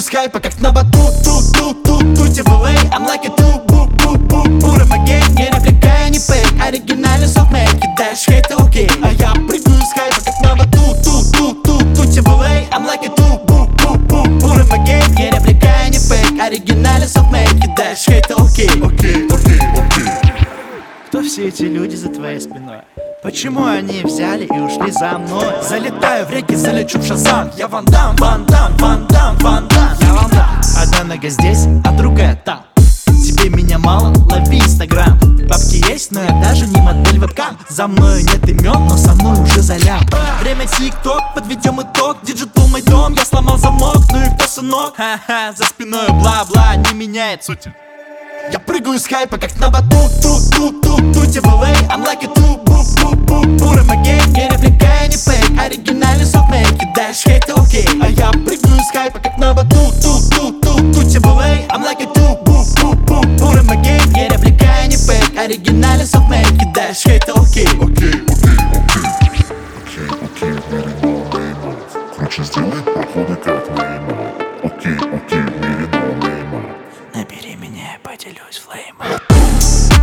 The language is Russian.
с хайпа, как на батут, тути в LA. I'm like a Buddha Магей. Не реплика, не фейк, оригинальный софтмейк. Кидаешь хейт, это окей. А я прыгаю с хайпа, как на батут, тути в LA. I'm like a Buddha Магей. Не реплика, не фейк, оригинальный софтмейк. Кидаешь хейт, это окей. Кто все эти люди за твоей спиной? Почему они взяли и ушли за мной? Залетаю в реки, залечу в Шазам. Я Ван Дам. Я Ван Дам. Одна нога здесь, а другая там. Тебе меня мало, лови Инстаграм. Бабки есть, но я даже не модель вебкам. За мной нет имен, но со мной уже залям. Время ТикТок, подведем итог. Диджитал мой дом, я сломал замок. Ну и кто, сынок? Ха-ха, за спиной бла-бла, не меняет сути. Я прыгаю с хайпа, как на батут, тути в LA. I'm like a Buddha Магей. Не реплика, не фейк, оригинальный софтмейк. Кидаешь хейт, это окей. А я прыгаю с хайпа, как на батут, тути в LA. I'm like a Buddha Магей. Не реплика, не фейк, оригинальный софтмейк. Кидаешь хейт, это окей. Короче, сделай походу как Неймар. Окей, в мире но Неймар. Набери меня, я поделюсь флеймом.